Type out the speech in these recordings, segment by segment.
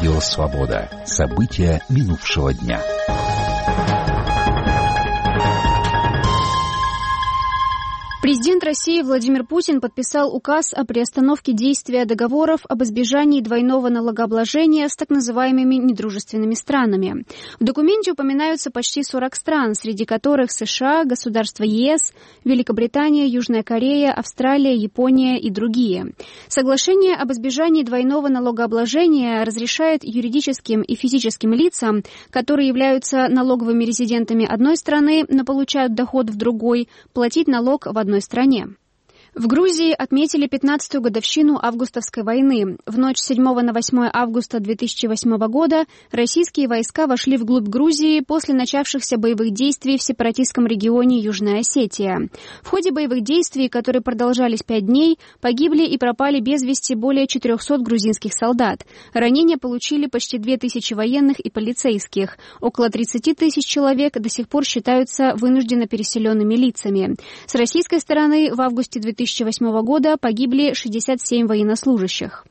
Радио «Свобода». События минувшего дня. Президент России Владимир Путин подписал указ о приостановке действия договоров об избежании двойного налогообложения с так называемыми недружественными странами. В документе упоминаются почти 40 стран, среди которых США, государства ЕС, Великобритания, Южная Корея, Австралия, Япония и другие. Соглашение об избежании двойного налогообложения разрешает юридическим и физическим лицам, которые являются налоговыми резидентами одной страны, но получают доход в другой, платить налог в одной стране. В Грузии отметили 15-ю годовщину Августовской войны. В ночь с 7 на 8 августа 2008 года российские войска вошли вглубь Грузии после начавшихся боевых действий в сепаратистском регионе Южная Осетия. В ходе боевых действий, которые продолжались 5 дней, погибли и пропали без вести более 400 грузинских солдат. Ранения получили почти 2000 военных и полицейских. Около 30 тысяч человек до сих пор считаются вынужденно переселенными лицами. С российской стороны в августе 2008 года погибли 67 военнослужащих.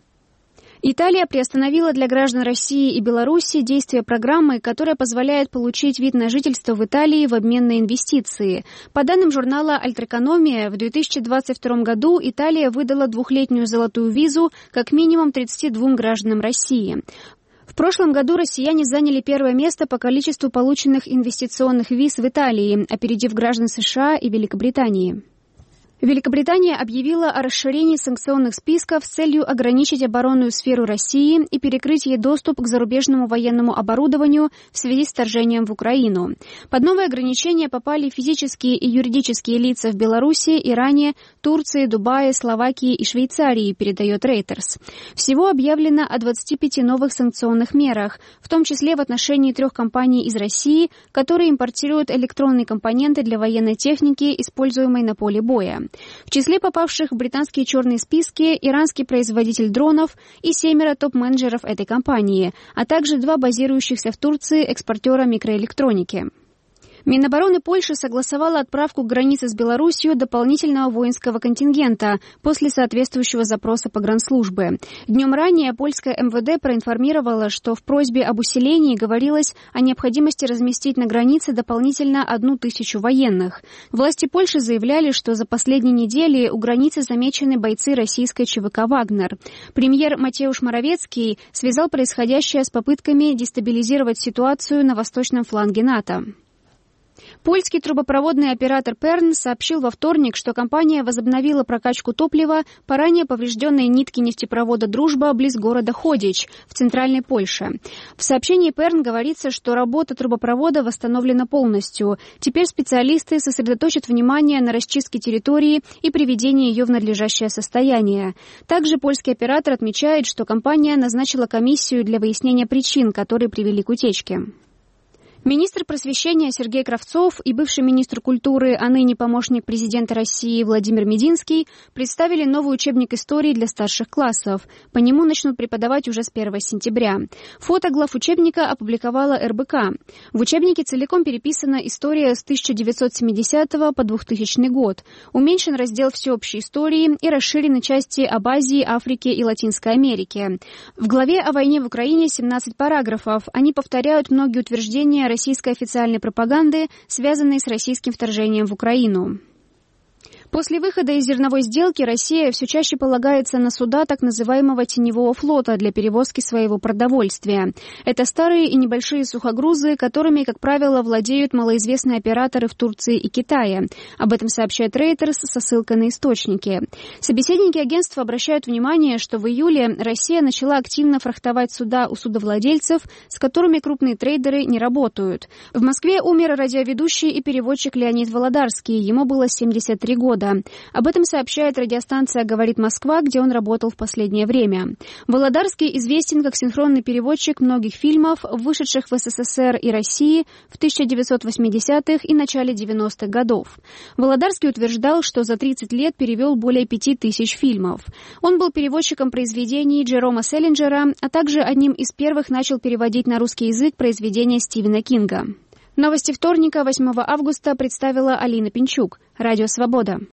Италия приостановила для граждан России и Беларуси действие программы, которая позволяет получить вид на жительство в Италии в обмен на инвестиции. По данным журнала «Альтрэкономия», в 2022 году Италия выдала двухлетнюю золотую визу как минимум 32 гражданам России. В прошлом году россияне заняли первое место по количеству полученных инвестиционных виз в Италии, опередив граждан США и Великобритании. Великобритания объявила о расширении санкционных списков с целью ограничить оборонную сферу России и перекрыть ей доступ к зарубежному военному оборудованию в связи с вторжением в Украину. Под новые ограничения попали физические и юридические лица в Беларуси, Иране, Турции, Дубае, Словакии и Швейцарии, передает Reuters. Всего объявлено о 25 новых санкционных мерах, в том числе в отношении 3 компаний из России, которые импортируют электронные компоненты для военной техники, используемой на поле боя. В числе попавших в британские черные списки иранский производитель дронов и 7 топ-менеджеров этой компании, а также 2 базирующихся в Турции экспортера микроэлектроники. Минобороны Польши согласовала отправку к границе с Беларусью дополнительного воинского контингента после соответствующего запроса погранслужбы. Днем ранее польское МВД проинформировало, что в просьбе об усилении говорилось о необходимости разместить на границе дополнительно 1000 военных. Власти Польши заявляли, что за последние недели у границы замечены бойцы российской ЧВК «Вагнер». Премьер Матеуш Моровецкий связал происходящее с попытками дестабилизировать ситуацию на восточном фланге НАТО. Польский трубопроводный оператор Перн сообщил во вторник, что компания возобновила прокачку топлива по ранее поврежденной нитке нефтепровода «Дружба» близ города Ходич в центральной Польше. В сообщении Перн говорится, что работа трубопровода восстановлена полностью. Теперь специалисты сосредоточат внимание на расчистке территории и приведении ее в надлежащее состояние. Также польский оператор отмечает, что компания назначила комиссию для выяснения причин, которые привели к утечке. Министр просвещения Сергей Кравцов и бывший министр культуры, а ныне помощник президента России Владимир Мединский представили новый учебник истории для старших классов. По нему начнут преподавать уже с 1 сентября. Фото глав учебника опубликовала РБК. В учебнике целиком переписана история с 1970 по 2000 год. Уменьшен раздел всеобщей истории и расширены части об Азии, Африке и Латинской Америке. В главе о войне в Украине 17 параграфов. Они повторяют многие утверждения российской официальной пропаганды, связанные с российским вторжением в Украину. После выхода из зерновой сделки Россия все чаще полагается на суда так называемого теневого флота для перевозки своего продовольствия. Это старые и небольшие сухогрузы, которыми, как правило, владеют малоизвестные операторы в Турции и Китае. Об этом сообщает Reuters со ссылкой на источники. Собеседники агентства обращают внимание, что в июле Россия начала активно фрахтовать суда у судовладельцев, с которыми крупные трейдеры не работают. В Москве умер радиоведущий и переводчик Леонид Володарский. Ему было 73 года. Об этом сообщает радиостанция «Говорит Москва», где он работал в последнее время. Володарский известен как синхронный переводчик многих фильмов, вышедших в СССР и России в 1980-х и начале 90-х годов. Володарский утверждал, что за 30 лет перевел более 5000 фильмов. Он был переводчиком произведений Джерома Селлинджера, а также одним из первых начал переводить на русский язык произведения Стивена Кинга. Новости вторника, 8 августа, представила Алина Пинчук. Радио «Свобода».